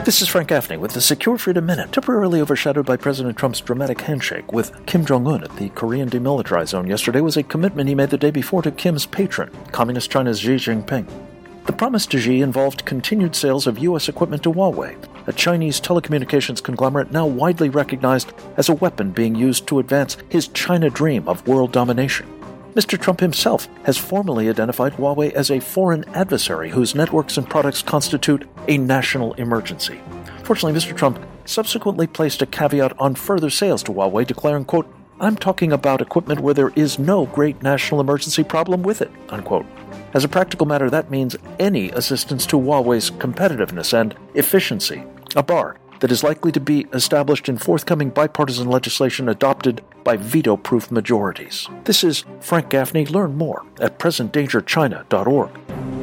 This is Frank Gaffney with the Secure Freedom Minute, temporarily overshadowed by President Trump's dramatic handshake with Kim Jong-un at the Korean demilitarized zone yesterday was a commitment he made the day before to Kim's patron, Communist China's Xi Jinping. The promise to Xi involved continued sales of U.S. equipment to Huawei, a Chinese telecommunications conglomerate now widely recognized as a weapon being used to advance his China dream of world domination. Mr. Trump himself has formally identified Huawei as a foreign adversary whose networks and products constitute a national emergency. Fortunately, Mr. Trump subsequently placed a caveat on further sales to Huawei, declaring, quote, "I'm talking about equipment where there is no great national emergency problem with it," unquote. As a practical matter, that means any assistance to Huawei's competitiveness and efficiency, a bar that is likely to be established in forthcoming bipartisan legislation adopted by veto-proof majorities. This is Frank Gaffney. Learn more at presentdangerchina.org.